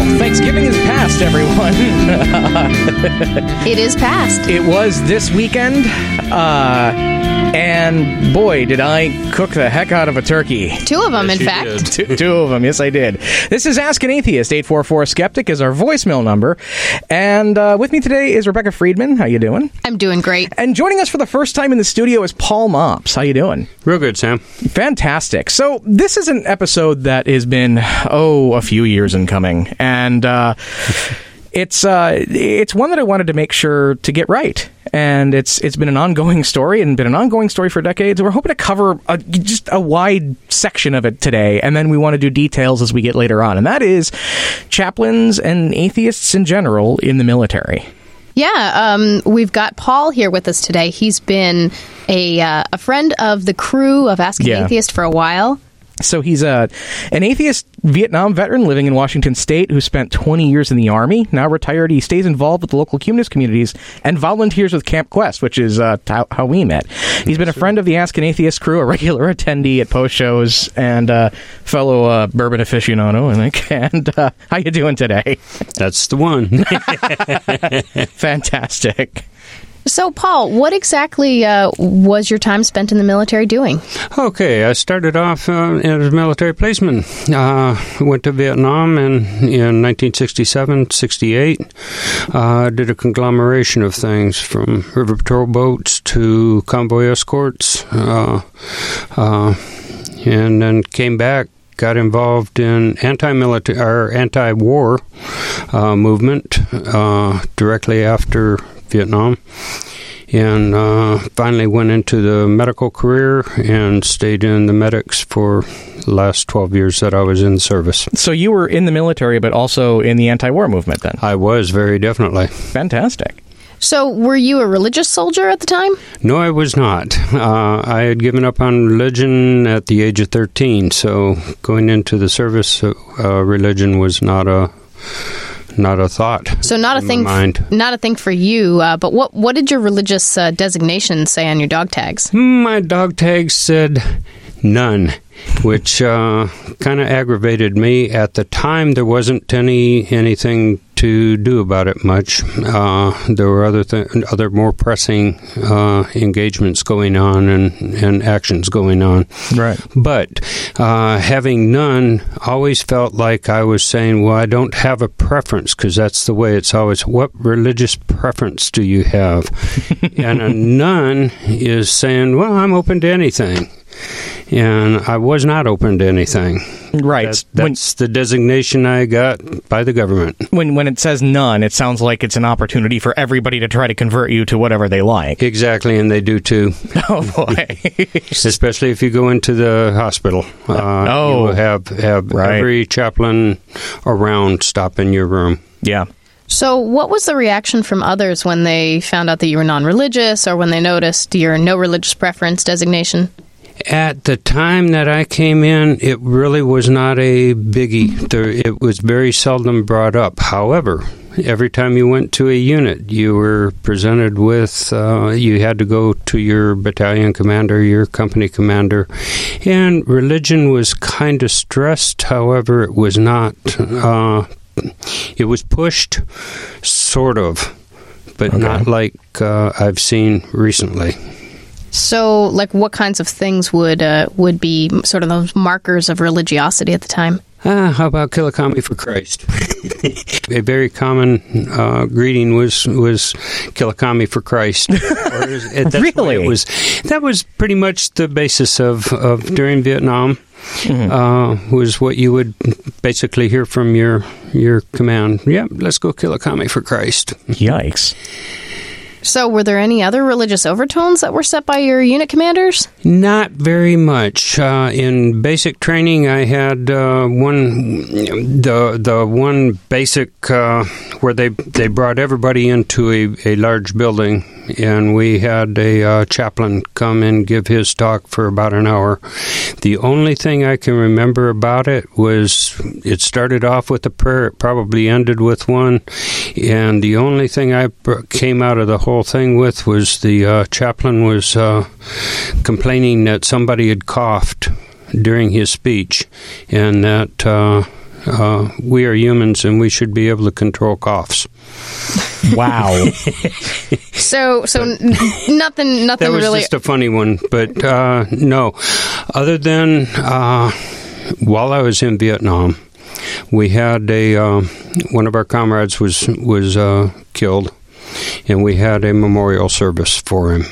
Thanksgiving is past, everyone. It is past. It was this weekend, and boy, did I cook the heck out of a turkey. Two of them, in fact. Two of them, yes, I did. This is Ask an Atheist. 844-SKEPTIC is our voicemail number. And with me today is Rebecca Friedman. How you doing? I'm doing great. And joining us for the first time in the studio is Paul Mops. How you doing? Real good, Sam. Fantastic. So this is an episode that has been, a few years in coming. And it's one that I wanted to make sure to get right. And it's been an ongoing story and been an ongoing story for decades. We're hoping to cover just a wide section of it today, and then we want to do details as we get later on. And that is chaplains and atheists in general in the military. Yeah, we've got Paul here with us today. He's been a friend of the crew of Ask an Atheist for a while. So he's an atheist Vietnam veteran living in Washington State who spent 20 years in the Army. Now retired, he stays involved with the local humanist communities and volunteers with Camp Quest, which is how we met. He's been a friend of the Ask an Atheist crew, a regular attendee at post shows, and fellow bourbon aficionado, I think. And how you doing today? That's the one. Fantastic. So, Paul, what exactly was your time spent in the military doing? Okay, I started off as a military policeman. Went to Vietnam in 1967, 68. Did a conglomeration of things from river patrol boats to convoy escorts. And then came back. Got involved in anti-military or anti-war movement directly after Vietnam, and finally went into the medical career and stayed in the medics for the last 12 years that I was in service. So you were in the military, but also in the anti-war movement then? I was, very definitely. Fantastic. So were you a religious soldier at the time? No, I was not. I had given up on religion at the age of 13, so going into the service, religion was not a thought. So not a thing. Not a thing for you. But what did your religious designation say on your dog tags? My dog tags said none, which kind of aggravated me. At the time, there wasn't anything to do about it much. There were other more pressing engagements going on and actions going on. Right. But having none always felt like I was saying, well, I don't have a preference, because that's the way it's always, what religious preference do you have? And a none is saying, well, I'm open to anything. And I was not open to anything. Right. That's the designation I got by the government. When it says none, it sounds like it's an opportunity for everybody to try to convert you to whatever they like. Exactly, and they do too. Oh, boy. Especially if you go into the hospital. You will have right. Every chaplain around stop in your room. Yeah. So what was the reaction from others when they found out that you were non-religious, or when they noticed your no religious preference designation? At the time that I came in, it really was not a biggie. It was very seldom brought up. However, every time you went to a unit, you were presented with, you had to go to your battalion commander, your company commander, and religion was kind of stressed. However, it was not, it was pushed, sort of, but not like I've seen recently. So, like, what kinds of things would be sort of those markers of religiosity at the time? How about kill a commie for Christ? A very common greeting was kill a commie for Christ. Really? That was pretty much the basis of during Vietnam. Mm-hmm. Was what you would basically hear from your command. Yeah, let's go kill a commie for Christ. Yikes. So were there any other religious overtones that were set by your unit commanders? Not very much. In basic training, I had one basic where they brought everybody into a large building, and we had a chaplain come and give his talk for about an hour. The only thing I can remember about it was it started off with a prayer, it probably ended with one, and the only thing I came out of the whole thing with was the chaplain was complaining that somebody had coughed during his speech, and that we are humans and we should be able to control coughs. Wow. So nothing That was really. just a funny one, but no. Other than while I was in Vietnam, we had one of our comrades was killed, and we had a memorial service for him.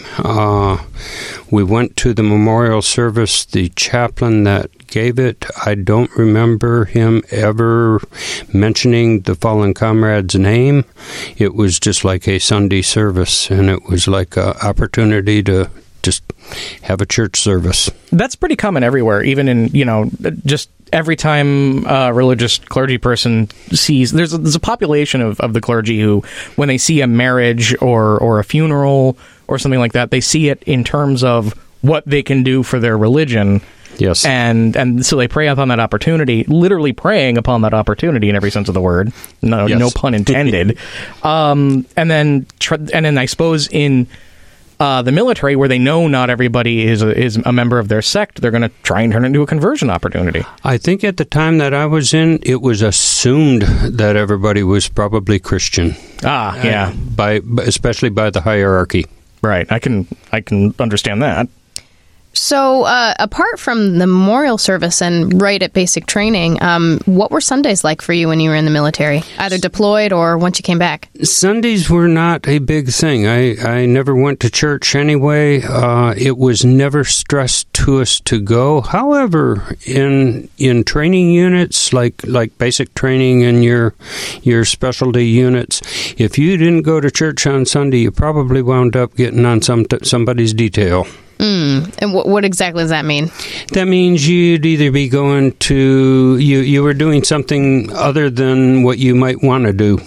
We went to the memorial service. The chaplain that gave it, I don't remember him ever mentioning the fallen comrade's name. It was just like a Sunday service, and it was like an opportunity to just have a church service. That's pretty common everywhere, even in, just every time a religious clergy person sees, there's a population of the clergy who, when they see a marriage or a funeral or something like that, they see it in terms of what they can do for their religion. Yes. And so they pray upon that opportunity, literally praying upon that opportunity in every sense of the word. No pun intended. And then I suppose in the military, where they know not everybody is a member of their sect, they're going to try and turn it into a conversion opportunity. I think at the time that I was in, it was assumed that everybody was probably Christian. Yeah. Especially by the hierarchy. Right. I can understand that. So, apart from the memorial service and right at basic training, what were Sundays like for you when you were in the military, either deployed or once you came back? Sundays were not a big thing. I never went to church anyway. It was never stressed to us to go. However, in training units, like basic training and your specialty units, if you didn't go to church on Sunday, you probably wound up getting on somebody's detail. And what exactly does that mean? That means you'd either be going to, you were doing something other than what you might want to do.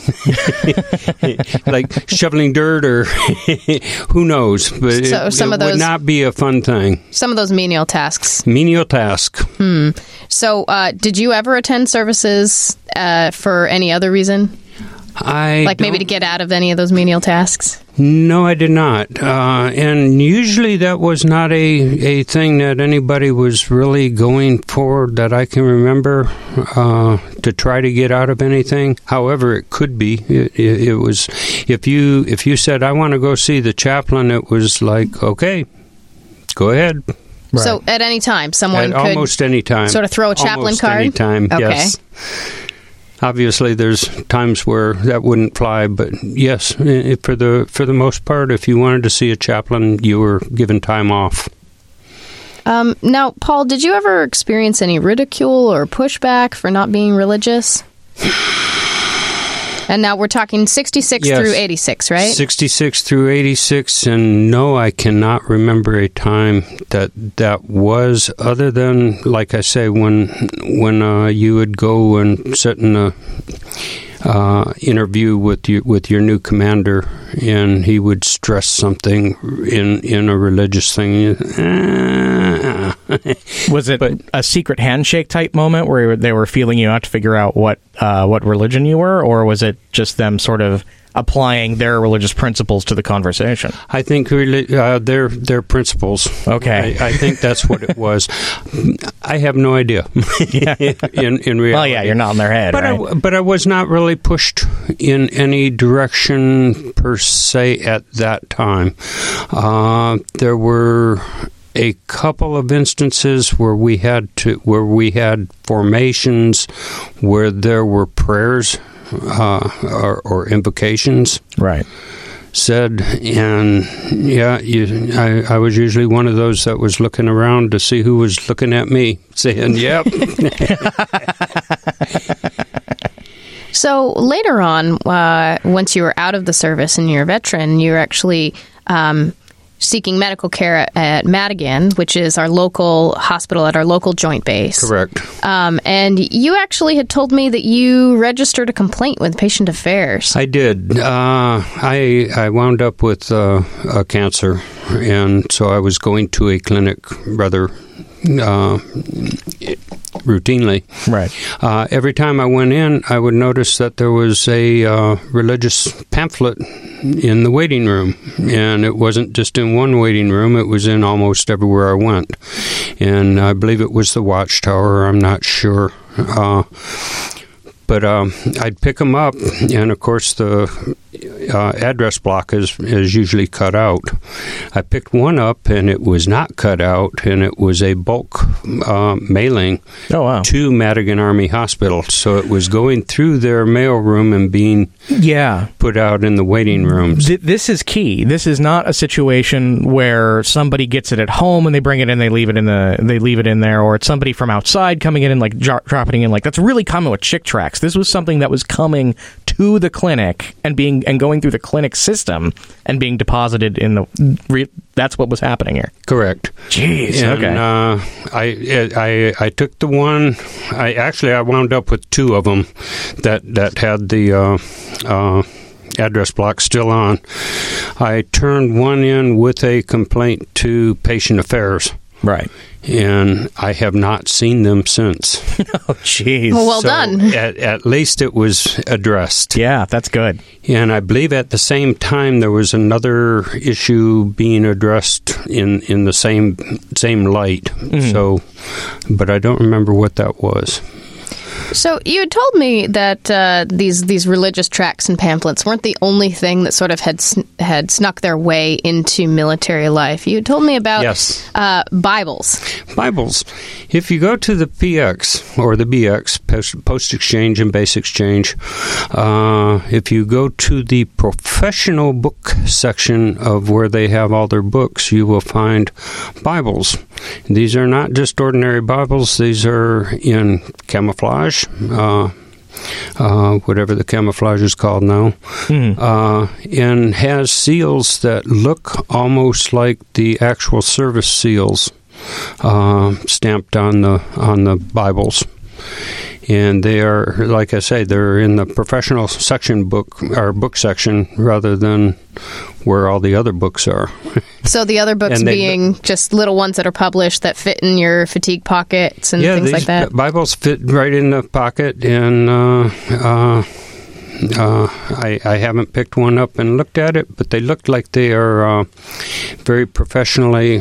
Like shoveling dirt or who knows. But it would not be a fun thing. Some of those menial tasks. Menial task. So did you ever attend services for any other reason? Maybe to get out of any of those menial tasks? No, I did not. And usually that was not a thing that anybody was really going for that I can remember to try to get out of anything. However, it could be. It was, if you said, I want to go see the chaplain, it was like, okay, go ahead. Right. So at any time, someone could almost any time. Sort of throw a chaplain card? Any time, okay. Yes. Obviously, there's times where that wouldn't fly, but yes, for the most part, if you wanted to see a chaplain, you were given time off. Now, Paul, did you ever experience any ridicule or pushback for not being religious? And now we're talking 66 through 86, right? 66 through 86, and no, I cannot remember a time that was, other than, like I say, when you would go and sit in a interview with your new commander, and he would stress something in a religious thing. Was it a secret handshake type moment where they were feeling you out to figure out what religion you were, or was it just them sort of applying their religious principles to the conversation? I think their principles. Okay. I think that's what it was. I have no idea. in reality. Well, yeah, you're not in their head, right? But I was not really pushed in any direction per se at that time. There were a couple of instances where we had formations where there were prayers or invocations, right, said, and I was usually one of those that was looking around to see who was looking at me, saying, "Yep." So later on, once you were out of the service and you're a veteran, you're actually seeking medical care at Madigan, which is our local hospital at our local joint base. Correct. And you actually had told me that you registered a complaint with Patient Affairs. I did. I wound up with a cancer, and so I was going to a clinic rather routinely. Right. Every time I went in, I would notice that there was a religious pamphlet in the waiting room, and it wasn't just in one waiting room, it was in almost everywhere I went. And I believe it was the Watchtower, I'm not sure. But I'd pick them up, and of course the address block is usually cut out. I picked one up, and it was not cut out, and it was a bulk mailing to Madigan Army Hospital. So it was going through their mail room and being put out in the waiting rooms. This is key. This is not a situation where somebody gets it at home and they bring it in, they leave it in there, or it's somebody from outside coming in and like dropping in. Like that's really common with Chick tracts. This was something that was coming to the clinic and going through the clinic system and being deposited in the. That's what was happening here. Correct. Jeez. And, okay. I took the one. I wound up with two of them that had the address block still on. I turned one in with a complaint to Patient Affairs. Right. And I have not seen them since. Oh, jeez. Well done. At least it was addressed. Yeah, that's good. And I believe at the same time there was another issue being addressed in the same light. Mm-hmm. So, but I don't remember what that was. So you had told me that these religious tracts and pamphlets weren't the only thing that sort of had snuck their way into military life. You had told me about Bibles. Bibles. If you go to the PX or the BX, Post Exchange and Base Exchange, if you go to the professional book section of where they have all their books, you will find Bibles. These are not just ordinary Bibles. These are in camouflage. Whatever the camouflage is called now, and has seals that look almost like the actual service seals stamped on the Bibles. And they are, like I say, they're in the professional section book section rather than where all the other books are. So the other books being just little ones that are published that fit in your fatigue pockets and things like that? Yeah, Bibles fit right in the pocket, and I haven't picked one up and looked at it, but they look like they are very professionally...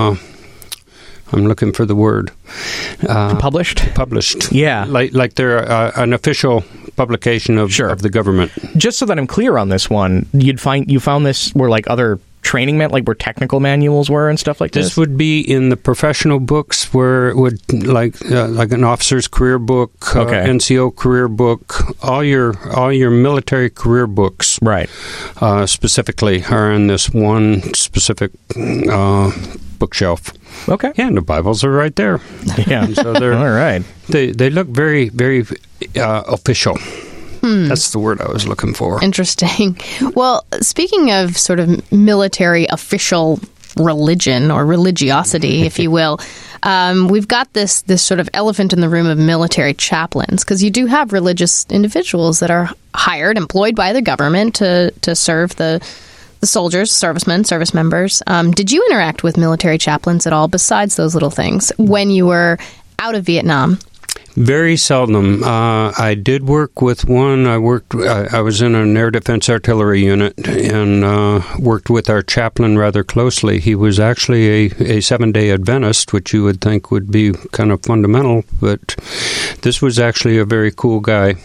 I'm looking for the word. Published? Published. Yeah. Like they're an official publication of the government. Just so that I'm clear on this one, you found this where like other training like where technical manuals were and stuff like this? This would be in the professional books where it would like an officer's career book, NCO career book, all your military career books, right? Specifically are in this one specific bookshelf. Okay. Yeah, and the Bibles are right there. Yeah. So they're all right. They look very, very official. That's the word I was looking for. Interesting. Well, speaking of sort of military official religion or religiosity, if you will, we've got this sort of elephant in the room of military chaplains, because you do have religious individuals that are employed by the government to serve the soldiers, servicemen, service members. Did you interact with military chaplains at all besides those little things when you were out of Vietnam? Very seldom. I did work with one. I was in an air defense artillery unit and worked with our chaplain rather closely. He was actually a 7-day Adventist, which you would think would be kind of fundamental, but this was actually a very cool guy.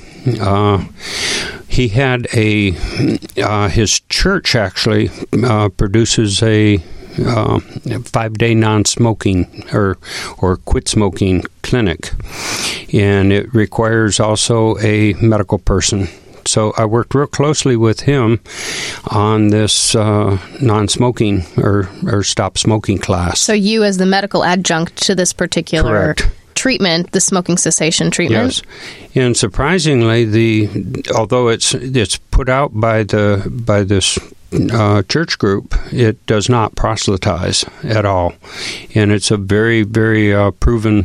He had his church actually produces a 5-day non-smoking or quit smoking clinic, and it requires also a medical person. So I worked real closely with him on this non-smoking or stop smoking class. So you, as the medical adjunct to this particular treatment, the smoking cessation treatment? Yes, and surprisingly, although it's put out by this church group, it does not proselytize at all, and it's a very, very proven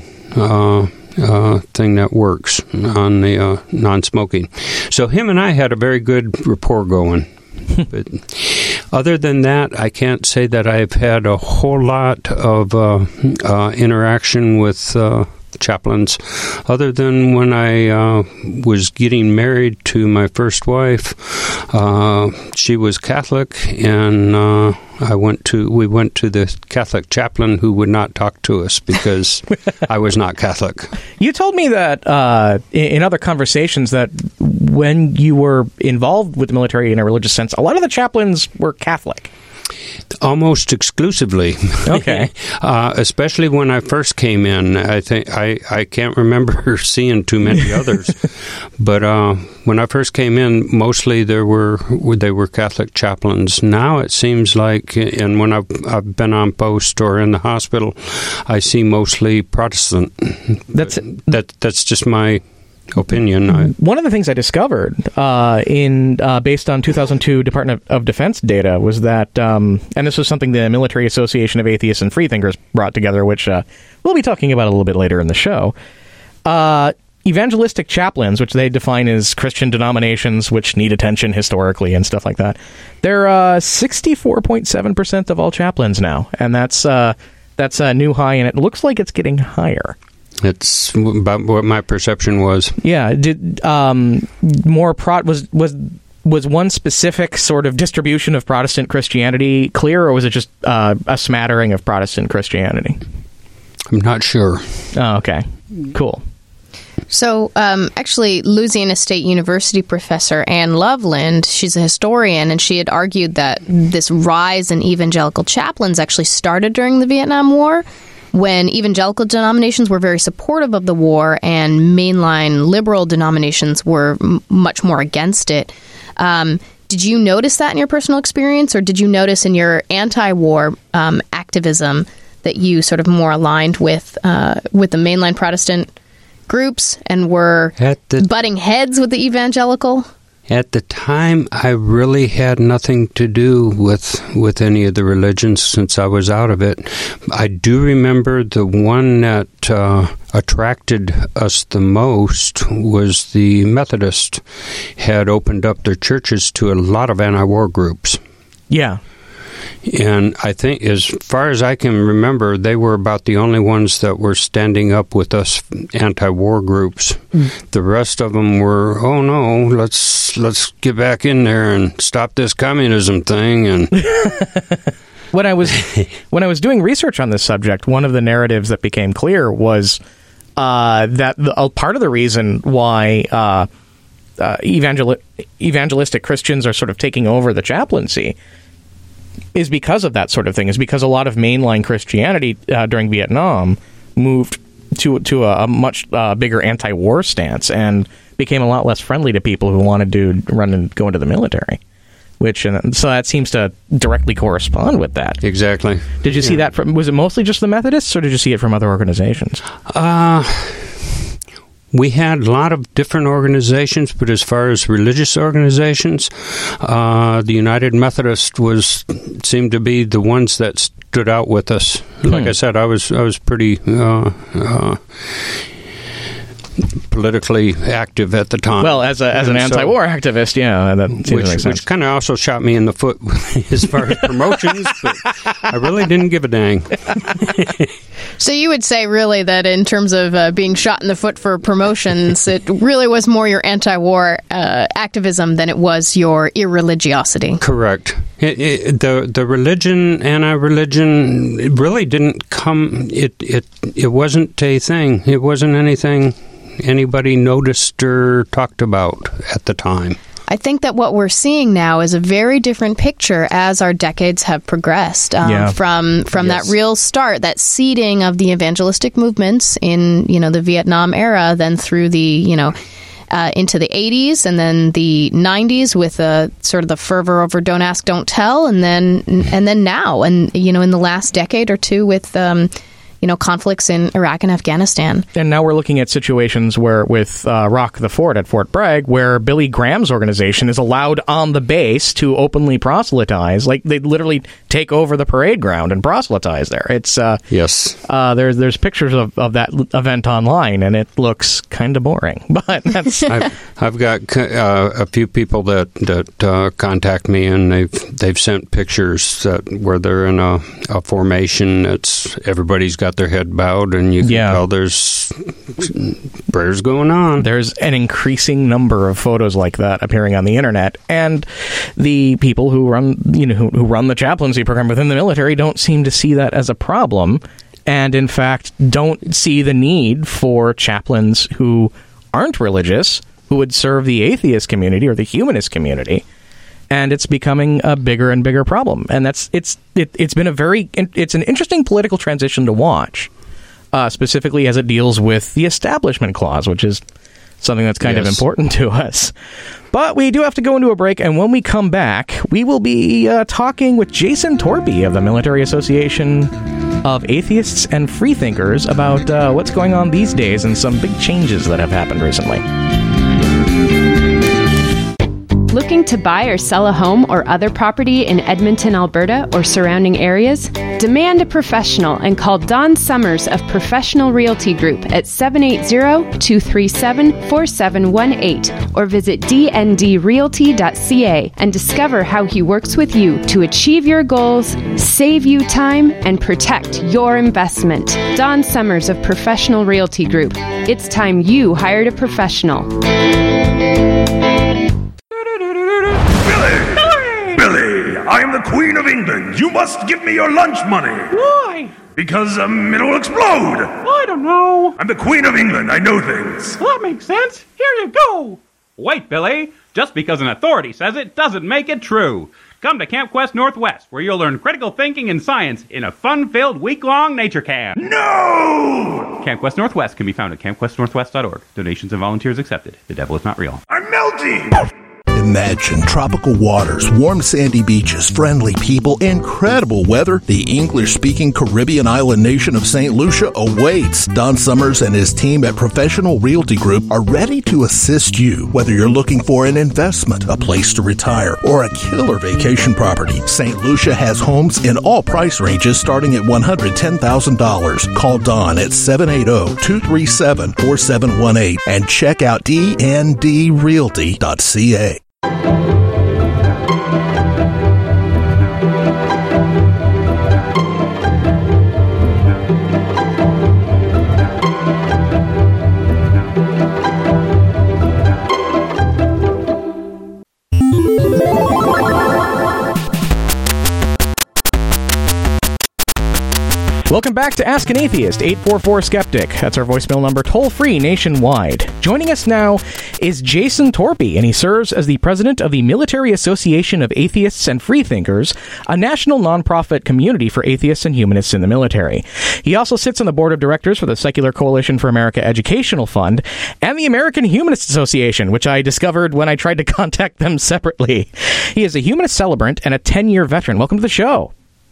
thing that works on the non-smoking. So him and I had a very good rapport going. But other than that, I can't say that I've had a whole lot of interaction with chaplains, other than when I was getting married to my first wife. She was Catholic, and we went to the Catholic chaplain who would not talk to us because I was not Catholic. You told me that in other conversations that when you were involved with the military in a religious sense, a lot of the chaplains were Catholic. Almost exclusively. Okay. Especially when I first came in. I think I can't remember seeing too many others. But when I first came in, mostly they were Catholic chaplains. Now it seems like, and when I've been on post or in the hospital, I see mostly Protestant. That's just my opinion. One of the things I discovered based on 2002 Department of Defense data was that, and this was something the Military Association of Atheists and Freethinkers brought together, which we'll be talking about a little bit later in the show. Evangelistic chaplains, which they define as Christian denominations which need attention historically and stuff like that, they're 64.7% of all chaplains now, and that's a new high, and it looks like it's getting higher. It's about what my perception was. Yeah. Did was one specific sort of distribution of Protestant Christianity clear, or was it just a smattering of Protestant Christianity? I'm not sure. Oh, okay. Cool. So, actually, Louisiana State University professor Anne Loveland, she's a historian, and she had argued that this rise in evangelical chaplains actually started during the Vietnam War, when evangelical denominations were very supportive of the war and mainline liberal denominations were much more against it. Did you notice that in your personal experience, or did you notice in your anti-war activism that you sort of more aligned with the mainline Protestant groups and were butting heads with the evangelical? At the time, I really had nothing to do with any of the religions since I was out of it. I do remember the one that attracted us the most was the Methodist had opened up their churches to a lot of anti-war groups. Yeah. And I think, as far as I can remember, they were about the only ones that were standing up with us anti-war groups. The rest of them were, oh no, let's get back in there and stop this communism thing. And when I was doing research on this subject, one of the narratives that became clear was that part of the reason why evangelistic Christians are sort of taking over the chaplaincy is because of that sort of thing, is because a lot of mainline Christianity during Vietnam moved to a much bigger anti-war stance and became a lot less friendly to people who wanted to run and go into the military. So that seems to directly correspond with that. Exactly. Did you see that was it mostly just the Methodists, or did you see it from other organizations? We had a lot of different organizations, but as far as religious organizations, the United Methodist seemed to be the ones that stood out with us. Like I said, I was pretty politically active at the time. Well, as an anti-war activist, yeah, that seems to make sense. Which kind of also shot me in the foot as far as promotions, but I really didn't give a dang. So you would say, really, that in terms of being shot in the foot for promotions, it really was more your anti-war activism than it was your irreligiosity. Correct. The religion, anti-religion, it really didn't come. It wasn't a thing. It wasn't anything anybody noticed or talked about at the time. I think that what we're seeing now is a very different picture as our decades have progressed. From that real start, that seeding of the evangelistic movements in the Vietnam era, then through the into the 80s and then the 90s with sort of the fervor over "Don't Ask, Don't Tell," and then now, and in the last decade or two with conflicts in Iraq and Afghanistan. And now we're looking at situations where, with Rock the Fort at Fort Bragg, where Billy Graham's organization is allowed on the base to openly proselytize. Like, they literally take over the parade ground and proselytize there. It's yes. There's pictures of that event online, and it looks kind of boring. But that's I've got a few people that contact me, and they've sent pictures where they're in a formation. Everybody's got their head bowed, and you can tell there's prayers going on. There's an increasing number of photos like that appearing on the internet, and the people who run the chaplaincy program within the military don't seem to see that as a problem, and in fact don't see the need for chaplains who aren't religious, who would serve the atheist community or the humanist community. And it's becoming a bigger and bigger problem. And it's been an interesting political transition to watch, specifically as it deals with the Establishment Clause, which is something that's kind of important to us. But we do have to go into a break, and when we come back, we will be talking with Jason Torpey of the Military Association of Atheists and Freethinkers about what's going on these days and some big changes that have happened recently. Looking to buy or sell a home or other property in Edmonton, Alberta, or surrounding areas? Demand a professional and call Don Summers of Professional Realty Group at 780-237-4718 or visit dndrealty.ca and discover how he works with you to achieve your goals, save you time, and protect your investment. Don Summers of Professional Realty Group. It's time you hired a professional. Billy, I am the Queen of England. You must give me your lunch money. Why? Because it'll explode. I don't know. I'm the Queen of England. I know things. Well, that makes sense. Here you go. Wait, Billy. Just because an authority says it doesn't make it true. Come to Camp Quest Northwest, where you'll learn critical thinking and science in a fun-filled week-long nature camp. No! Camp Quest Northwest can be found at campquestnorthwest.org. Donations and volunteers accepted. The devil is not real. I'm melting! Imagine tropical waters, warm sandy beaches, friendly people, incredible weather. The English-speaking Caribbean island nation of St. Lucia awaits. Don Summers and his team at Professional Realty Group are ready to assist you. Whether you're looking for an investment, a place to retire, or a killer vacation property, St. Lucia has homes in all price ranges starting at $110,000. Call Don at 780-237-4718 and check out dndrealty.ca. Welcome back to Ask an Atheist, 844-SKEPTIC. That's our voicemail number, toll-free nationwide. Joining us now is Jason Torpey, and he serves as the president of the Military Association of Atheists and Freethinkers, a national nonprofit community for atheists and humanists in the military. He also sits on the board of directors for the Secular Coalition for America Educational Fund and the American Humanist Association, which I discovered when I tried to contact them separately. He is a humanist celebrant and a 10-year veteran. Welcome to the show.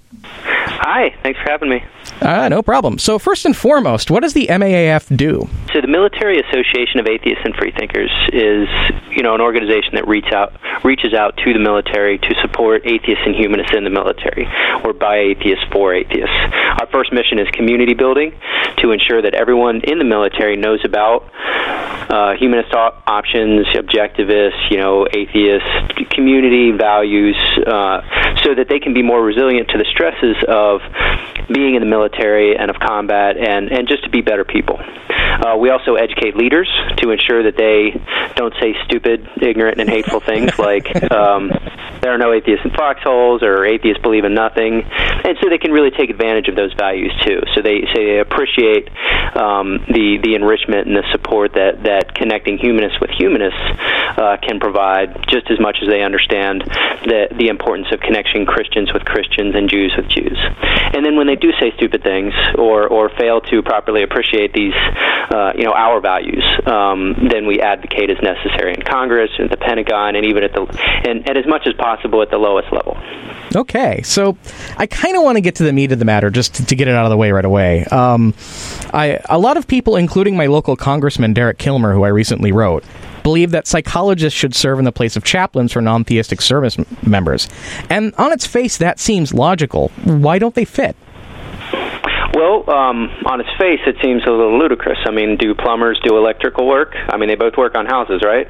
Hi, thanks for having me. No problem. So first and foremost, what does the MAAF do? So the Military Association of Atheists and Freethinkers is, an organization that reaches out to the military to support atheists and humanists in the military, or by atheists for atheists. Our first mission is community building to ensure that everyone in the military knows about humanist options, objectivists, atheists, community values, so that they can be more resilient to the stresses of being in the military and of combat, and just to be better people. We also educate leaders to ensure that they don't say stupid, ignorant, and hateful things like there are no atheists in foxholes, or atheists believe in nothing, and so they can really take advantage of those values too. So they appreciate the enrichment and the support that connecting humanists with humanists can provide, just as much as they understand the importance of connecting Christians with Christians and Jews with Jews. And then when they do say stupid things or fail to properly appreciate these our values, then we advocate as necessary in Congress and the Pentagon, and even and as much as possible at the lowest level. Okay, so I kind of want to get to the meat of the matter, just to get it out of the way right away. A lot of people, including my local congressman, Derek Kilmer, who I recently wrote, believe that psychologists should serve in the place of chaplains for non-theistic service members. And on its face, that seems logical. Why don't they fit? Well, on its face, it seems a little ludicrous. I mean, do plumbers do electrical work? I mean, they both work on houses, right?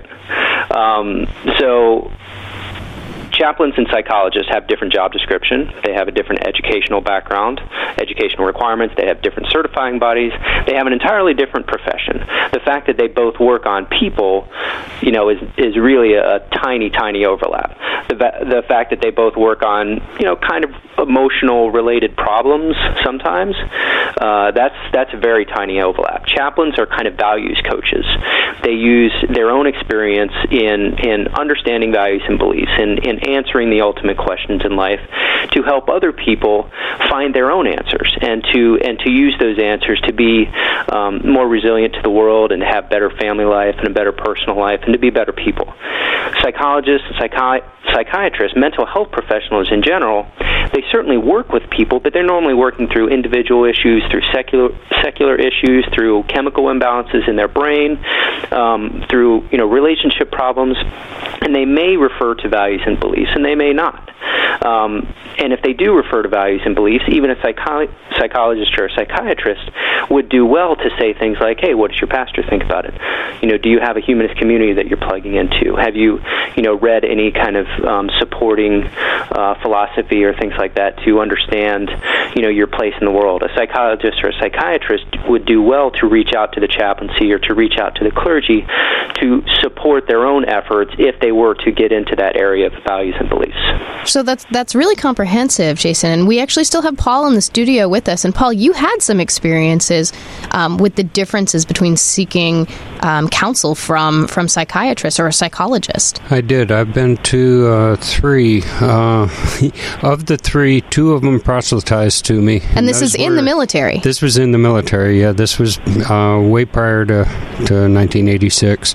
So chaplains and psychologists have different job description. They have a different educational background, educational requirements. They have different certifying bodies. They have an entirely different profession. The fact that they both work on people, is really a tiny, tiny overlap. The fact that they both work on, kind of emotional related problems sometimes, that's a very tiny overlap. Chaplains are kind of values coaches. They use their own experience in understanding values and beliefs, in answering the ultimate questions in life, to help other people find their own answers, and to use those answers to be more resilient to the world, and to have better family life and a better personal life, and to be better people. Psychologists, psychiatrists, mental health professionals in general, they certainly work with people, but they're normally working through individual issues, through secular issues, through chemical imbalances in their brain, through relationship problems, and they may refer to values and beliefs, and they may not. And if they do refer to values and beliefs, even a psychologist or a psychiatrist would do well to say things like, hey, what does your pastor think about it? Do you have a humanist community that you're plugging into? Have you, read any kind of supporting philosophy or things like that to understand, your place in the world? A psychologist or a psychiatrist would do well to reach out to the chaplaincy or to reach out to the clergy to support their own efforts if they were to get into that area of values and beliefs. So that's really comprehensive, Jason. And we actually still have Paul in the studio with us. And Paul, you had some experiences with the differences between seeking counsel from psychiatrists or a psychologist. I did. I've been to 3. Of the 3, 2 of them proselytized to me. And this is in the military? This was in the military, yeah. This was way prior to 1986.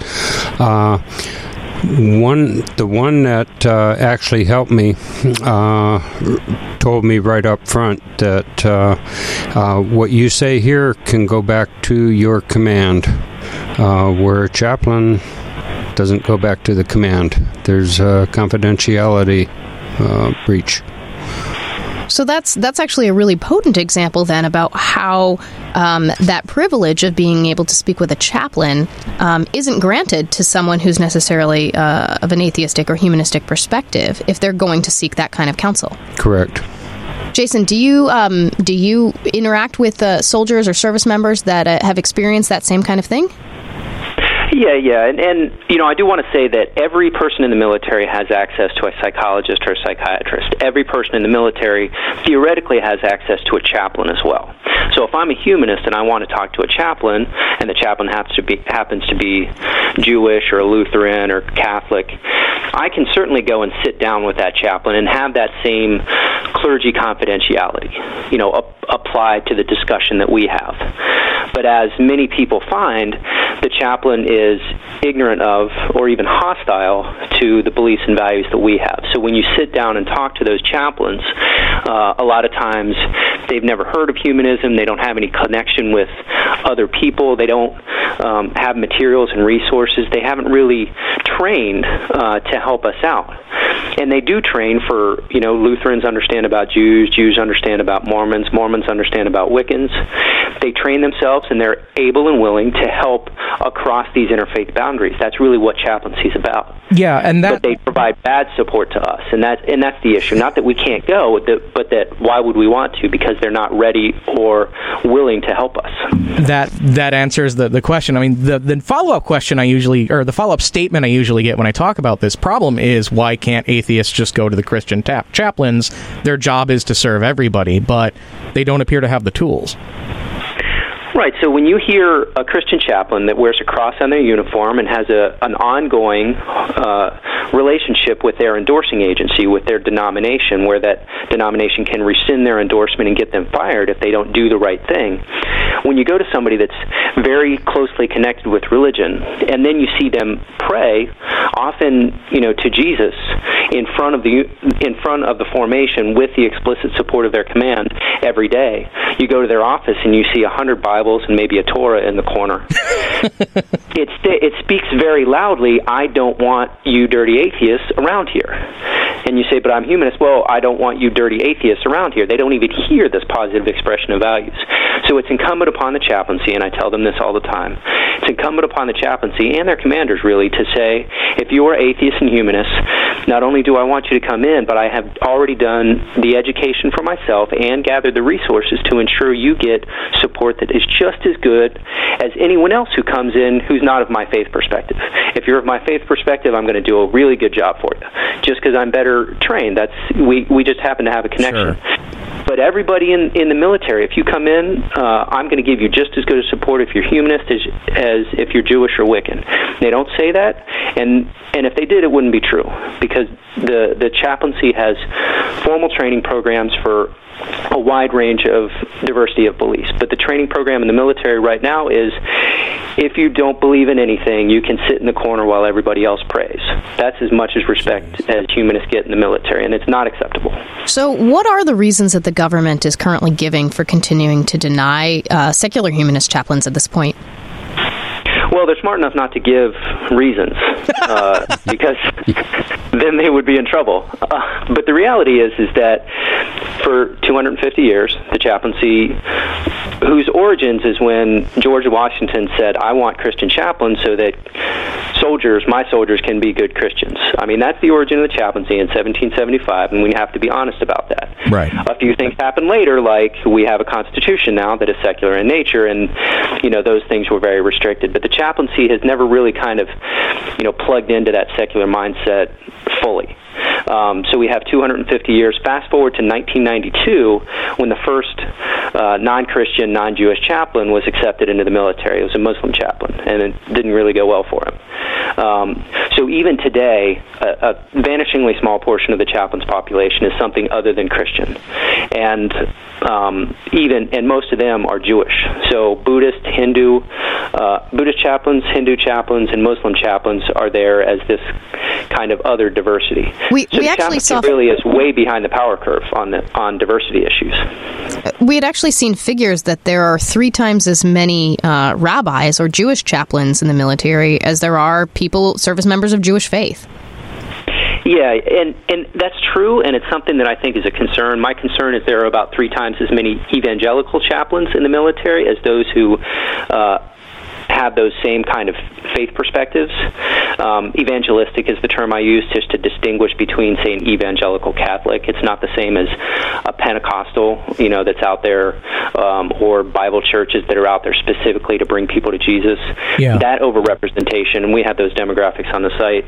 The one that actually helped me told me right up front that what you say here can go back to your command, where a chaplain doesn't go back to the command. There's a confidentiality breach. So that's actually a really potent example then about how that privilege of being able to speak with a chaplain isn't granted to someone who's necessarily of an atheistic or humanistic perspective if they're going to seek that kind of counsel. Correct. Jason, do you interact with soldiers or service members that have experienced that same kind of thing? Yeah, and I do want to say that every person in the military has access to a psychologist or a psychiatrist. Every person in the military theoretically has access to a chaplain as well. So if I'm a humanist and I want to talk to a chaplain, and the chaplain happens to be Jewish or Lutheran or Catholic, I can certainly go and sit down with that chaplain and have that same clergy confidentiality, applied to the discussion that we have. But as many people find, the chaplain is ignorant of or even hostile to the beliefs and values that we have. So when you sit down and talk to those chaplains, a lot of times they've never heard of humanism, they don't have any connection with other people, they don't have materials and resources, they haven't really trained to help us out. And they do train for, Lutherans understand about Jews, Jews understand about Mormons, Mormons understand about Wiccans. They train themselves and they're able and willing to help across these interfaith boundaries. That's really what chaplaincy is about. Yeah, and but they provide bad support to us, and that's the issue. Not that we can't go, but that why would we want to? Because they're not ready or willing to help us. That answers the question. I mean, the follow-up question the follow-up statement I usually get when I talk about this problem is, why can't atheists just go to the Christian chaplains? Their job is to serve everybody, but they don't appear to have the tools. Right, so when you hear a Christian chaplain that wears a cross on their uniform and has an ongoing relationship relationship with their endorsing agency, with their denomination, where that denomination can rescind their endorsement and get them fired if they don't do the right thing. When you go to somebody that's very closely connected with religion, and then you see them pray, often, to Jesus in front of the formation with the explicit support of their command every day. You go to their office and you see 100 Bibles and maybe a Torah in the corner. It speaks very loudly, I don't want you dirty atheists around here. And you say, but I'm humanist. Well, I don't want you dirty atheists around here. They don't even hear this positive expression of values. So it's incumbent upon the chaplaincy, and I tell them this all the time, it's incumbent upon the chaplaincy and their commanders, really, to say, if you are atheists and humanists, not only do I want you to come in, but I have already done the education for myself and gathered the resources to ensure you get support that is just as good as anyone else who comes in who's not of my faith perspective. If you're of my faith perspective, I'm going to do a really good job for you. Just because I'm better trained, we just happen to have a connection. Sure. But everybody in the military, if you come in, I'm going to give you just as good a support if you're humanist as if you're Jewish or Wiccan. They don't say that, and if they did, it wouldn't be true, because the chaplaincy has formal training programs for a wide range of diversity of beliefs. But the training program in the military right now is, if you don't believe in anything, you can sit in the corner while everybody else prays. That's as much as respect as humanists get in the military, and it's not acceptable. So what are the reasons that the government is currently giving for continuing to deny secular humanist chaplains at this point? Well, they're smart enough not to give reasons, because then they would be in trouble. But the reality is that for 250 years, the chaplaincy, whose origins is when George Washington said, I want Christian chaplains so that my soldiers can be good Christians. I mean, that's the origin of the chaplaincy in 1775, and we have to be honest about that. Right. A few things happen later, like we have a constitution now that is secular in nature, and, those things were very restricted. But the chaplaincy has never really kind of, plugged into that secular mindset fully. So we have 250 years. Fast forward to 1992, when the first non-Christian, non-Jewish chaplain was accepted into the military. It was a Muslim chaplain, and it didn't really go well for him. So even today, a vanishingly small portion of the chaplain's population is something other than Christian, and most of them are Jewish. So Buddhist chaplains, Hindu chaplains, and Muslim chaplains are there as this kind of other diversity. We actually saw really is way behind the power curve on diversity issues. We had actually seen figures that there are 3 times as many rabbis or Jewish chaplains in the military as there are service members of Jewish faith. Yeah, and that's true, and it's something that I think is a concern. My concern is there are about 3 times as many evangelical chaplains in the military as those who have those same kind of faith perspectives. Evangelistic is the term I use just to distinguish between, say, an evangelical Catholic. It's not the same as a Pentecostal, that's out there, or Bible churches that are out there specifically to bring people to Jesus. Yeah. That overrepresentation, and we have those demographics on the site,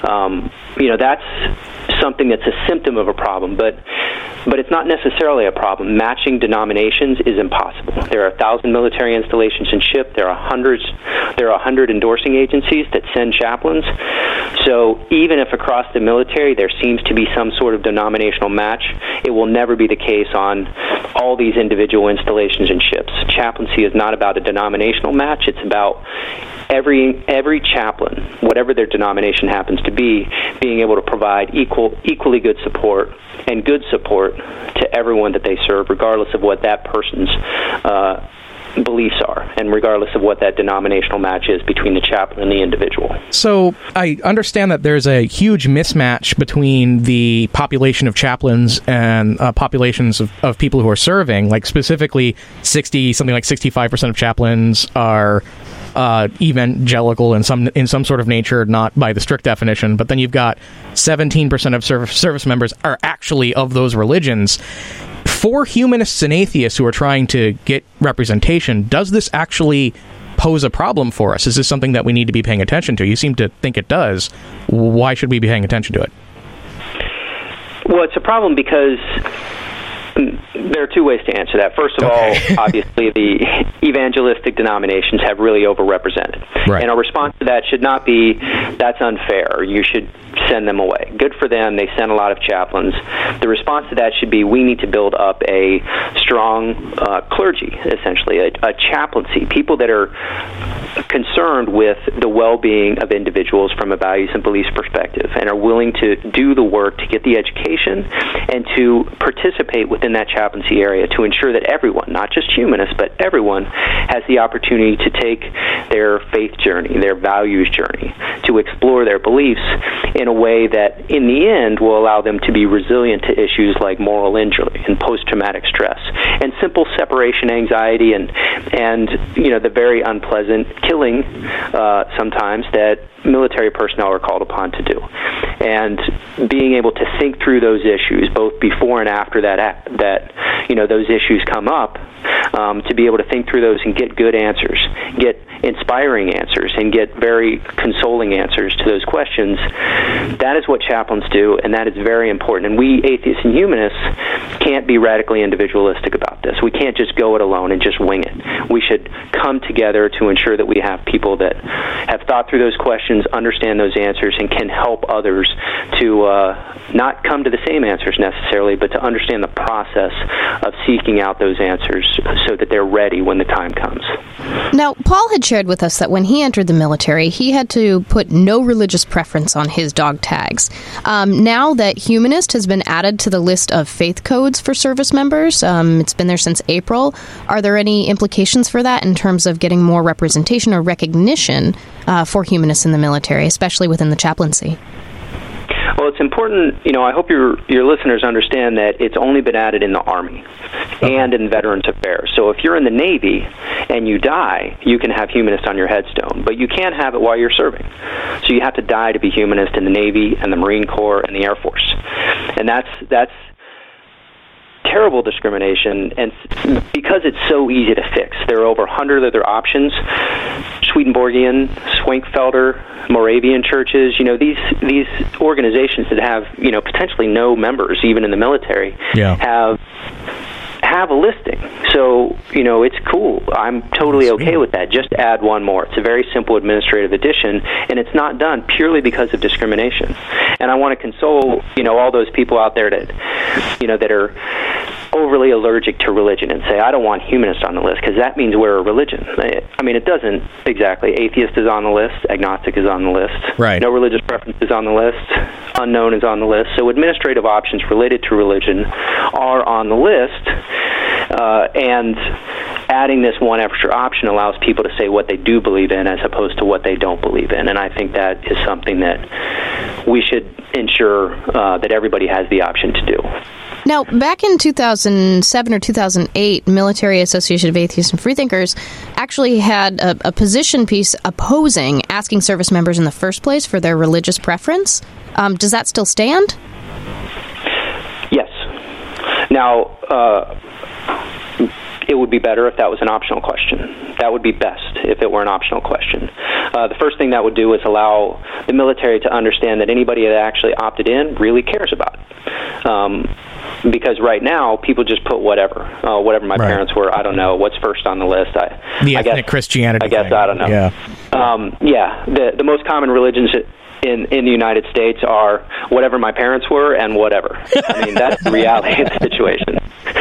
that's something that's a symptom of a problem, but it's not necessarily a problem. Matching denominations is impossible. There are 1,000 military installations in SHIP. There are 100 endorsing agencies that send chaplains. So even if across the military there seems to be some sort of denominational match, it will never be the case on all these individual installations and SHIPs. Chaplaincy is not about a denominational match. It's about every chaplain, whatever their denomination happens to be, being able to provide equally good support and good support to everyone that they serve, regardless of what that person's beliefs are, and regardless of what that denominational match is between the chaplain and the individual. So I understand that there's a huge mismatch between the population of chaplains and populations of people who are serving. Like specifically, something like 65% of chaplains are evangelical in some sort of nature, not by the strict definition. But then you've got 17% of service members are actually of those religions. For humanists and atheists who are trying to get representation, does this actually pose a problem for us? Is this something that we need to be paying attention to? You seem to think it does. Why should we be paying attention to it? Well, it's a problem because there are two ways to answer that. First of all, obviously, the evangelistic denominations have really overrepresented. Right. And our response to that should not be, that's unfair, you should send them away. Good for them, they send a lot of chaplains. The response to that should be, we need to build up a strong clergy, essentially, a chaplaincy, people that are concerned with the well-being of individuals from a values and beliefs perspective, and are willing to do the work to get the education and to participate within that chaplaincy area to ensure that everyone, not just humanists, but everyone has the opportunity to take their faith journey, their values journey, to explore their beliefs in a way that, in the end, will allow them to be resilient to issues like moral injury and post-traumatic stress and simple separation anxiety and the very unpleasant killing sometimes that military personnel are called upon to do. And being able to think through those issues, both before and after that those issues come up, to be able to think through those and get good answers, get inspiring answers, and get very consoling answers to those questions, that is what chaplains do, and that is very important. And we, atheists and humanists, can't be radically individualistic about this. We can't just go it alone and just wing it. We should come together to ensure that we have people that have thought through those questions, understand those answers, and can help others to not come to the same answers necessarily, but to understand the process of seeking out those answers so that they're ready when the time comes. Now, Paul had shared with us that when he entered the military, he had to put no religious preference on his dog tags. Now that humanist has been added to the list of faith codes for service members, it's been there since April, are there any implications for that in terms of getting more representation or recognition for humanists in the military, especially within the chaplaincy? Well, it's important, I hope your listeners understand that it's only been added in the Army and in Veterans Affairs. So if you're in the Navy and you die, you can have humanist on your headstone, but you can't have it while you're serving. So you have to die to be humanist in the Navy and the Marine Corps and the Air Force. And that's terrible discrimination, and because it's so easy to fix. There are over 100 other options. Swedenborgian, Schwenkfelder, Moravian churches, these organizations that have, potentially no members, even in the military, have a listing. So, it's cool. I'm totally okay with that. Just add one more. It's a very simple administrative addition, and it's not done purely because of discrimination. And I want to console, all those people out there that, that are overly allergic to religion and say, I don't want humanist on the list, because that means we're a religion. I mean, it doesn't exactly. Atheist is on the list. Agnostic is on the list. Right. No religious preference is on the list. Unknown is on the list. So administrative options related to religion are on the list. And adding this one extra option allows people to say what they do believe in as opposed to what they don't believe in. And I think that is something that we should ensure that everybody has the option to do. Now, back in 2007 or 2008, Military Association of Atheists and Freethinkers actually had a position piece opposing asking service members in the first place for their religious preference. Does that still stand? Yes. Now, it would be better if that was an optional question. That would be best if it were an optional question. The first thing that would do is allow the military to understand that anybody that actually opted in really cares about it. Because right now, people just put whatever my parents were. I don't know what's first on the list. I guess Christianity. I guess thing. I don't know. Yeah. The most common religions in the United States are whatever my parents were and whatever. I mean, that's the reality of the situation.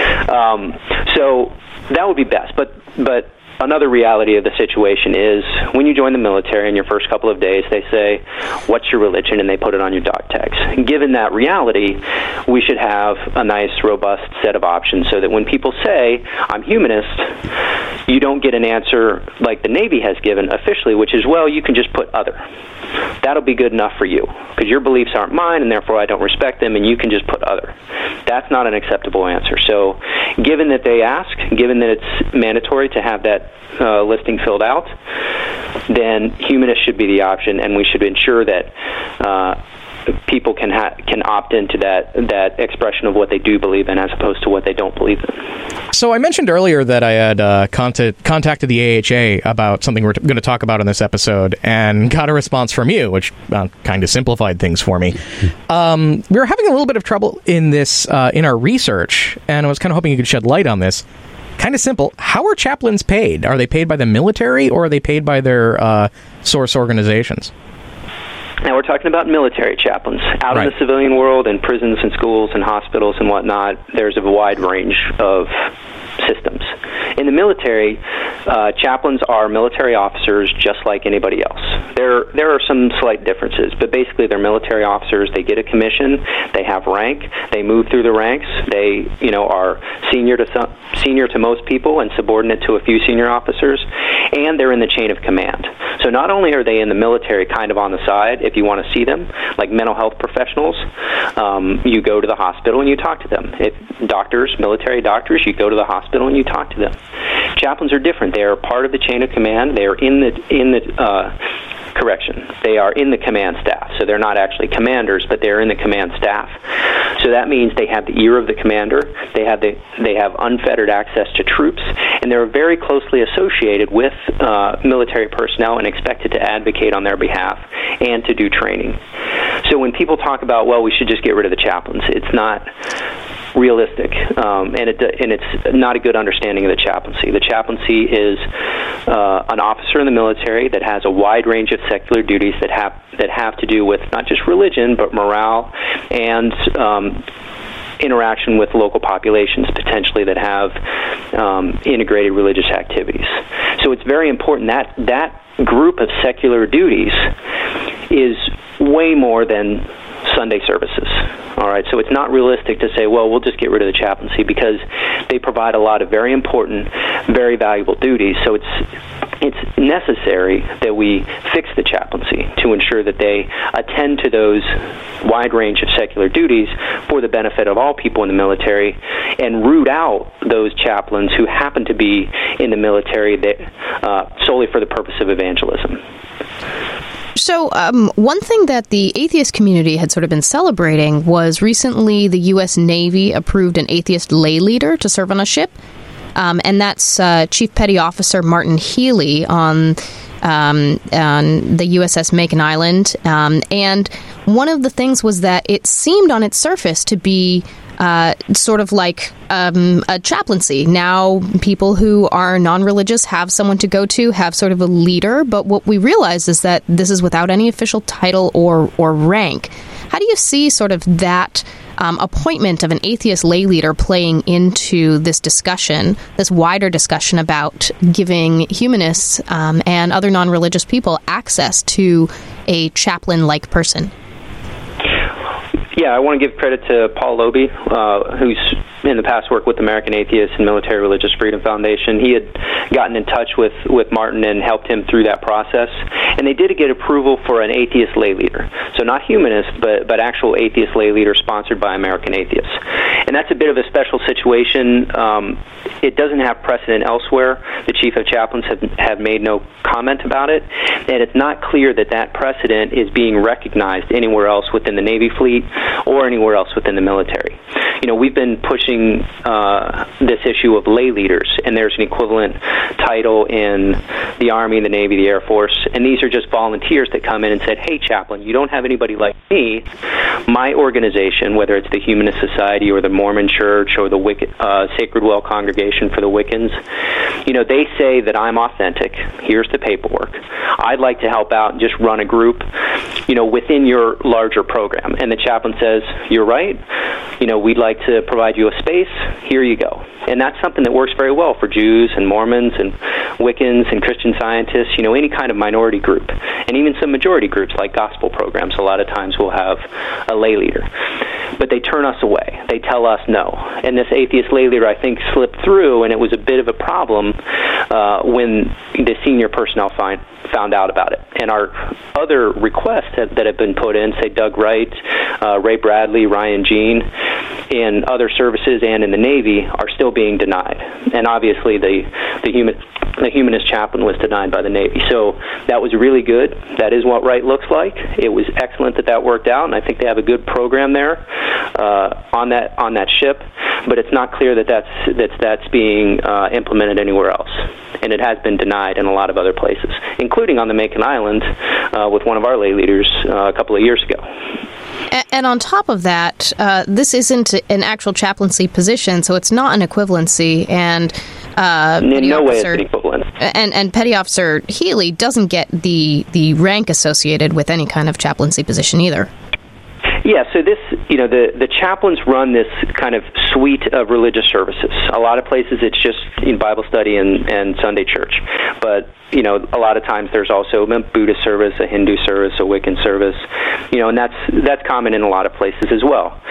So that would be best. But another reality of the situation is when you join the military in your first couple of days, they say, what's your religion? And they put it on your dog tags. And given that reality, we should have a nice, robust set of options so that when people say, I'm humanist, you don't get an answer like the Navy has given officially, which is, well, you can just put other. That'll be good enough for you because your beliefs aren't mine and therefore I don't respect them, and you can just put other. That's not an acceptable answer. So given that they ask, given that it's mandatory to have that listing filled out, then humanist should be the option, and we should ensure that people can opt into that expression of what they do believe in as opposed to what they don't believe in. So I mentioned earlier that I had contacted the AHA about something we're going to talk about in this episode and got a response from you, which kind of simplified things for me. We were having a little bit of trouble in this in our research, and I was kind of hoping you could shed light on this. Kind of simple. How are chaplains paid? Are they paid by the military, or are they paid by their source organizations? Now, we're talking about military chaplains. Out Right. in the civilian world, in prisons and schools and hospitals and whatnot, there's a wide range of systems. In the military, chaplains are military officers just like anybody else. There are some slight differences, but basically they're military officers. They get a commission, they have rank, they move through the ranks, they are senior to most people and subordinate to a few senior officers, and they're in the chain of command. So not only are they in the military kind of on the side, if you want to see them, like mental health professionals, you go to the hospital and you talk to them. If doctors, military doctors, you go to the hospital and you talk to them. Chaplains are different. They are part of the chain of command. They are in the they are in the command staff. So they're not actually commanders, but they're in the command staff. So that means they have the ear of the commander. They have unfettered access to troops, and they're very closely associated with military personnel and expected to advocate on their behalf and to do training. So when people talk about, well, we should just get rid of the chaplains, it's not realistic, and it's not a good understanding of the chaplaincy. The chaplaincy is an officer in the military that has a wide range of secular duties that have to do with not just religion but morale and interaction with local populations potentially that have integrated religious activities. So it's very important that group of secular duties is way more than Sunday services. All right, so it's not realistic to say, well, we'll just get rid of the chaplaincy, because they provide a lot of very important, very valuable duties. So it's necessary that we fix the chaplaincy to ensure that they attend to those wide range of secular duties for the benefit of all people in the military, and root out those chaplains who happen to be in the military solely for the purpose of evangelism. So one thing that the atheist community had sort of been celebrating was recently the U.S. Navy approved an atheist lay leader to serve on a ship, and that's Chief Petty Officer Martin Healy on the USS Makin Island. And one of the things was that it seemed on its surface to be sort of like a chaplaincy. Now people who are non-religious have someone to go to, have sort of a leader, but what we realize is that this is without any official title or rank. How do you see sort of that appointment of an atheist lay leader playing into this discussion, this wider discussion about giving humanists and other non-religious people access to a chaplain-like person? Yeah, I want to give credit to Paul Loby, who's in the past worked with American Atheists and Military Religious Freedom Foundation. He had gotten in touch with Martin and helped him through that process. And they did get approval for an atheist lay leader. So not humanist, but actual atheist lay leader sponsored by American Atheists. And that's a bit of a special situation. It doesn't have precedent elsewhere. The Chief of Chaplains have made no comment about it. And it's not clear that precedent is being recognized anywhere else within the Navy fleet or anywhere else within the military. We've been pushing this issue of lay leaders, and there's an equivalent title in the Army, the Navy, the Air Force, and these are just volunteers that come in and said, hey, chaplain, you don't have anybody like me. My organization, whether it's the Humanist Society or the Mormon Church or the Sacred Well Congregation for the Wiccans, they say that I'm authentic. Here's the paperwork. I'd like to help out and just run a group, within your larger program. And the chaplain says, you're right. We'd like to provide you a space. Here you go. And that's something that works very well for Jews and Mormons and Wiccans and Christian Scientists, any kind of minority group. And even some majority groups like gospel programs a lot of times will have a lay leader. But they turn us away. They tell us no. And this atheist lay leader, I think, slipped through, and it was a bit of a problem when the senior personnel found out about it. And our other requests that have been put in, say Doug Wright, Ray Bradley, Ryan Jean, in other services and in the Navy, are still being denied. And obviously the the humanist chaplain was denied by the Navy. So that was really good. That is what right looks like. It was excellent that worked out, and I think they have a good program there on that ship. But it's not clear that's being implemented anywhere else, and it has been denied in a lot of other places, including on the Makin Island with one of our lay leaders a couple of years ago. And on top of that, this isn't an actual chaplaincy position, so it's not an equivalency. And in no way it's an equivalent. And Petty Officer Healy doesn't get the rank associated with any kind of chaplaincy position either. Yeah, so this, the chaplains run this kind of suite of religious services. A lot of places it's just in Bible study and Sunday church. But, a lot of times there's also a Buddhist service, a Hindu service, a Wiccan service, and that's common in a lot of places as well.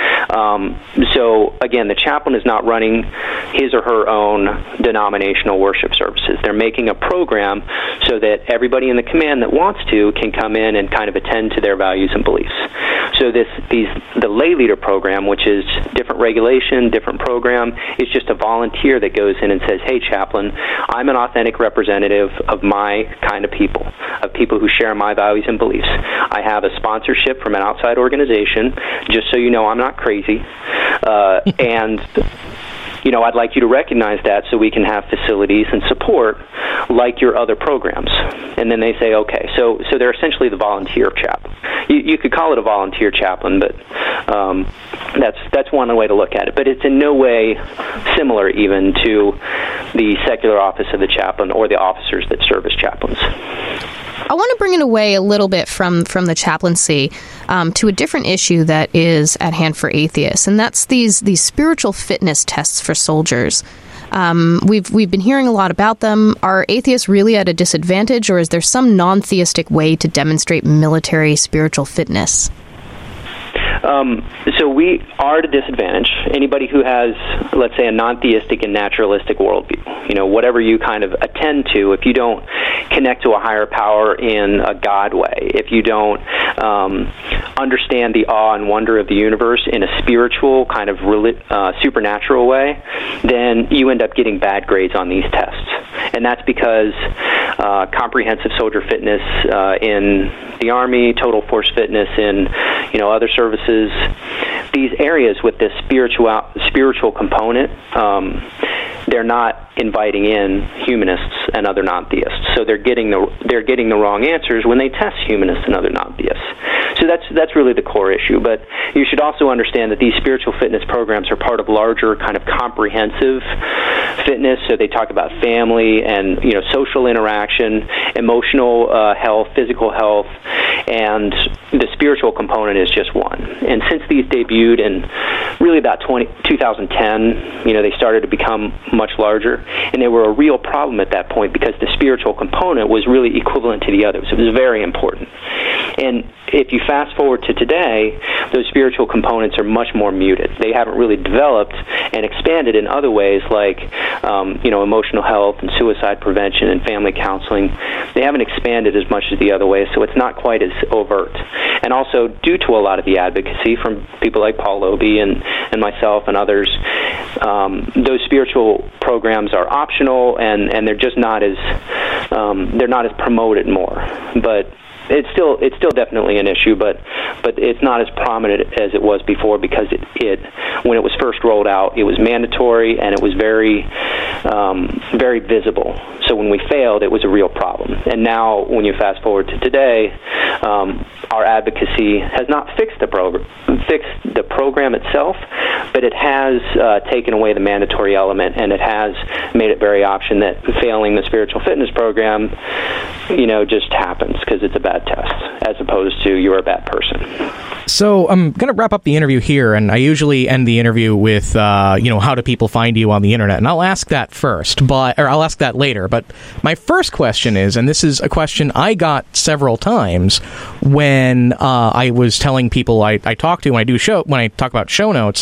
So, again, the chaplain is not running his or her own denominational worship services. They're making a program so that everybody in the command that wants to can come in and kind of attend to their values and beliefs. So the lay leader program, which is different regulation, different program, is just a volunteer that goes in and says, hey, chaplain, I'm an authentic representative of my kind of people who share my values and beliefs. I have a sponsorship from an outside organization, just so you know I'm not crazy, and I'd like you to recognize that so we can have facilities and support like your other programs. And then they say, okay, so they're essentially the volunteer chaplain. You could call it a volunteer chaplain, but that's one way to look at it. But it's in no way similar even to the secular office of the chaplain or the officers that serve as chaplains. I want to bring it away a little bit from the chaplaincy to a different issue that is at hand for atheists, and that's these spiritual fitness tests for soldiers. We've been hearing a lot about them. Are atheists really at a disadvantage, or is there some non-theistic way to demonstrate military spiritual fitness? So we are at a disadvantage. Anybody who has, let's say, a non-theistic and naturalistic worldview, whatever you kind of attend to, if you don't connect to a higher power in a God way, if you don't understand the awe and wonder of the universe in a spiritual kind of supernatural way, then you end up getting bad grades on these tests. And that's because comprehensive soldier fitness in the Army, total force fitness in other services, these areas with this spiritual component, they're not inviting in humanists and other non-theists. So they're getting the wrong answers when they test humanists and other non-theists. So that's really the core issue. But you should also understand that these spiritual fitness programs are part of larger kind of comprehensive fitness. So they talk about family and social interaction, emotional health, physical health, and the spiritual component is just one. And since these debuted in really about 2010, they started to become much larger, and they were a real problem at that point because the spiritual component was really equivalent to the others. It was very important. And if you fast forward to today, those spiritual components are much more muted. They haven't really developed and expanded in other ways like, emotional health and suicide prevention and family counseling. They haven't expanded as much as the other ways, so it's not quite as overt. And also, due to a lot of the advocacy from people like Paul Loby and myself and others, those spiritual programs are optional and they're just not as promoted more. But it's still definitely an issue, but it's not as prominent as it was before because it when it was first rolled out, it was mandatory and it was very very visible. So when we failed, it was a real problem. And now, when you fast forward to today, our advocacy has not fixed the program itself, but it has taken away the mandatory element, and it has made it very option that failing the spiritual fitness program, just happens because it's a bad test, as opposed to you're a bad person. So I'm going to wrap up the interview here, and I usually end the interview with, how do people find you on the internet? And I'll ask that first, or I'll ask that later. But my first question is, and this is a question I got several times when I was telling people I talk to when I talk about show notes.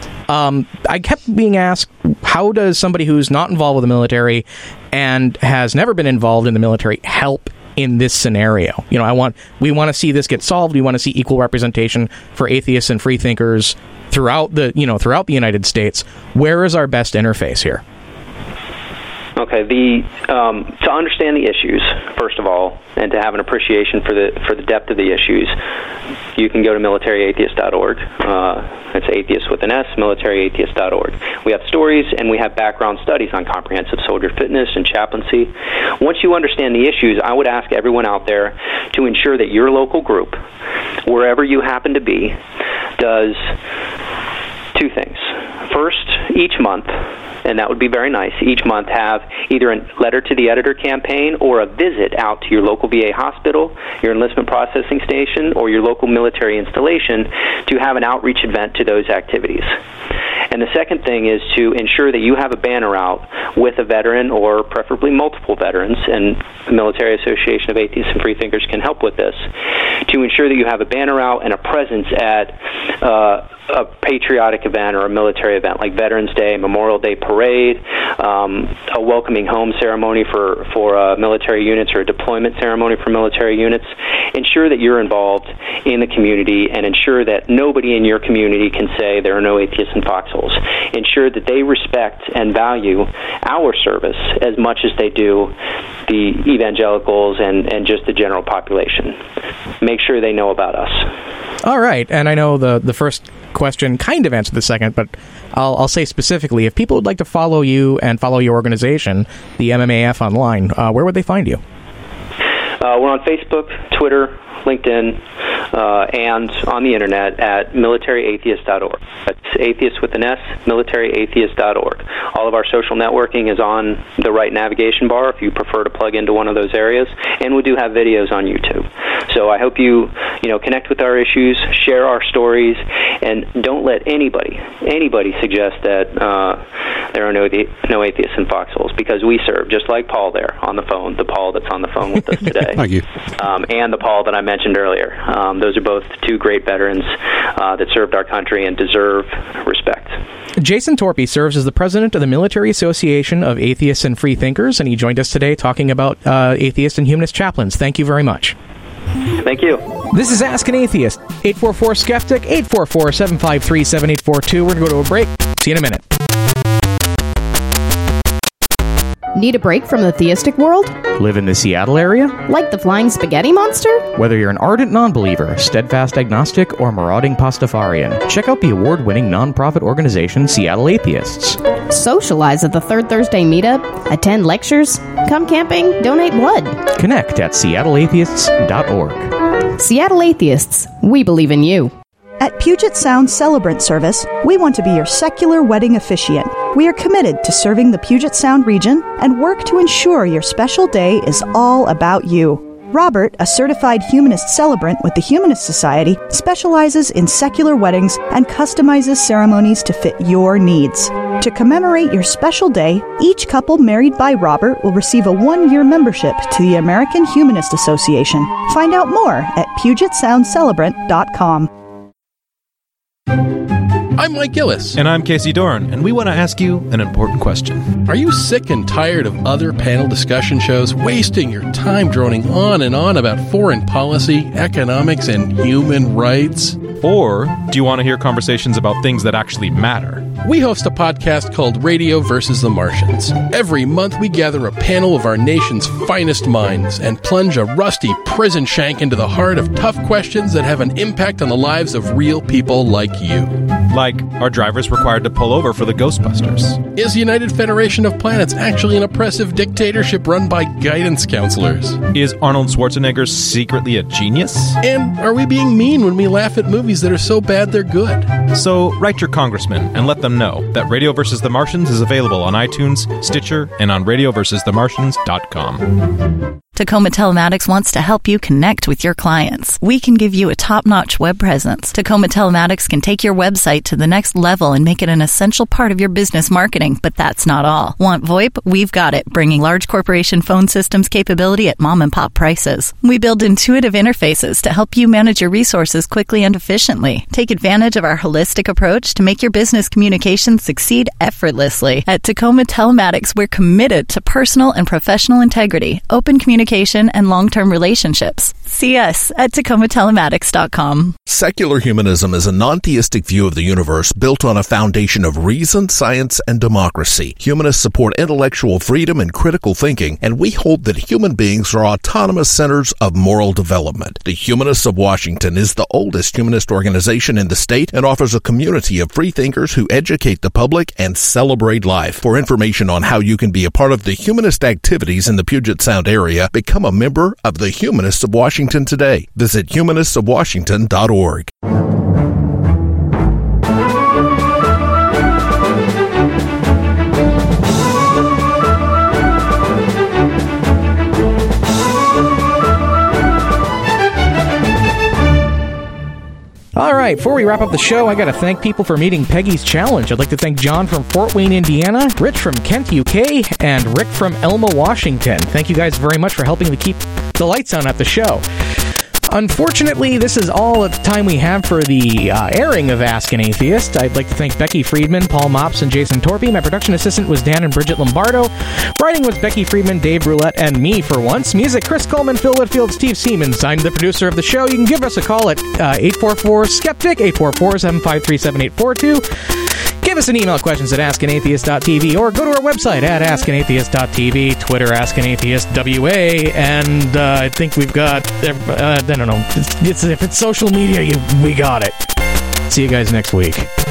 I kept being asked, how does somebody who's not involved with the military and has never been involved in the military help in this scenario? We want to see this get solved. We want to see equal representation for atheists and freethinkers throughout the United States. Where is our best interface here? Okay, to understand the issues, first of all, and to have an appreciation for the depth of the issues, you can go to militaryatheist.org. It's atheist with an S, militaryatheist.org. We have stories and we have background studies on comprehensive soldier fitness and chaplaincy. Once you understand the issues, I would ask everyone out there to ensure that your local group, wherever you happen to be, does two things. First, each month, and that would be very nice, each month have either a letter to the editor campaign or a visit out to your local VA hospital, your enlistment processing station, or your local military installation to have an outreach event to those activities. And the second thing is to ensure that you have a banner out with a veteran or preferably multiple veterans, and the Military Association of Atheists and Freethinkers can help with this, to ensure that you have a banner out and a presence at a patriotic event or a military event like Veterans Day, Memorial Day Parade, a welcoming home ceremony for military units, or a deployment ceremony for military units. Ensure that you're involved in the community, and ensure that nobody in your community can say there are no atheists in foxholes. Ensure that they respect and value our service as much as they do the evangelicals and just the general population. Make sure they know about us. All right, and I know the first question kind of answered the second, but I'll say specifically, if people would like to follow you and follow your organization, the MMAF online, where would they find you? We're on Facebook, Twitter, LinkedIn, and on the internet at militaryatheist.org. That's atheist with an S, militaryatheist.org. All of our social networking is on the right navigation bar if you prefer to plug into one of those areas, and we do have videos on YouTube. So I hope you connect with our issues, share our stories, and don't let anybody suggest that there are no atheists in foxholes, because we serve, just like Paul there on the phone, the Paul that's on the phone with us today. Thank you. And the Paul that I mentioned earlier. Those are both two great veterans that served our country and deserve respect. Jason Torpey serves as the president of the Military Association of Atheists and Freethinkers, and he joined us today talking about atheist and humanist chaplains. Thank you very much. Thank you. This is Ask an Atheist. 844-SKEPTIC, 844-753-7842. We're going to go to a break. See you in a minute. Need a break from the theistic world? Live in the Seattle area? Like the flying spaghetti monster? Whether you're an ardent non-believer, steadfast agnostic, or marauding Pastafarian, check out the award-winning nonprofit organization Seattle Atheists. Socialize at the Third Thursday meetup, attend lectures, come camping, donate blood. Connect at seattleatheists.org. Seattle Atheists, we believe in you. At Puget Sound Celebrant Service, we want to be your secular wedding officiant. We are committed to serving the Puget Sound region and work to ensure your special day is all about you. Robert, a certified humanist celebrant with the Humanist Society, specializes in secular weddings and customizes ceremonies to fit your needs. To commemorate your special day, each couple married by Robert will receive a 1-year membership to the American Humanist Association. Find out more at PugetSoundCelebrant.com. I'm Mike Gillis. And I'm Casey Dorn, and we want to ask you an important question. Are you sick and tired of other panel discussion shows wasting your time droning on and on about foreign policy, economics, and human rights? Or do you want to hear conversations about things that actually matter? We host a podcast called Radio versus the Martians. Every month we gather a panel of our nation's finest minds and plunge a rusty prison shank into the heart of tough questions that have an impact on the lives of real people like you. Like, are drivers required to pull over for the Ghostbusters? Is the United Federation of Planets actually an oppressive dictatorship run by guidance counselors? Is Arnold Schwarzenegger secretly a genius? And are we being mean when we laugh at movies that are so bad they're good? So write your congressman and let them know that Radio vs. the Martians is available on iTunes, Stitcher, and on radioversusthemartians.com. Tacoma Telematics wants to help you connect with your clients. We can give you a top-notch web presence. Tacoma Telematics can take your website to the next level and make it an essential part of your business marketing, but that's not all. Want VoIP? We've got it, bringing large corporation phone systems capability at mom-and-pop prices. We build intuitive interfaces to help you manage your resources quickly and efficiently. Take advantage of our holistic approach to make your business communications succeed effortlessly. At Tacoma Telematics, we're committed to personal and professional integrity, open communication, communication, and long-term relationships. See us at TacomaTelematics.com. Secular humanism is a non-theistic view of the universe built on a foundation of reason, science, and democracy. Humanists support intellectual freedom and critical thinking, and we hold that human beings are autonomous centers of moral development. The Humanists of Washington is the oldest humanist organization in the state and offers a community of free thinkers who educate the public and celebrate life. For information on how you can be a part of the humanist activities in the Puget Sound area, become a member of the Humanists of Washington today. Visit humanistofwashington.org. All right, before we wrap up the show, I got to thank people for meeting Peggy's challenge. I'd like to thank John from Fort Wayne, Indiana, Rich from Kent, UK, and Rick from Elma, Washington. Thank you guys very much for helping to keep the lights on at the show. Unfortunately, this is all the time we have for the airing of Ask an Atheist. I'd like to thank Becky Friedman, Paul Mops, and Jason Torpy. My production assistant was Dan and Bridget Lombardo. Writing was Becky Friedman, Dave Roulette, and me for once. Music, Chris Coleman, Phil Whitfield, Steve Siemens. I'm the producer of the show. You can give us a call at 844-SKEPTIC, 844-753-7842. Give us an email, questions at askanatheist.tv, or go to our website at askanatheist.tv, Twitter, askanatheistWA, and I think we've got, I don't know, if it's social media, we got it. See you guys next week.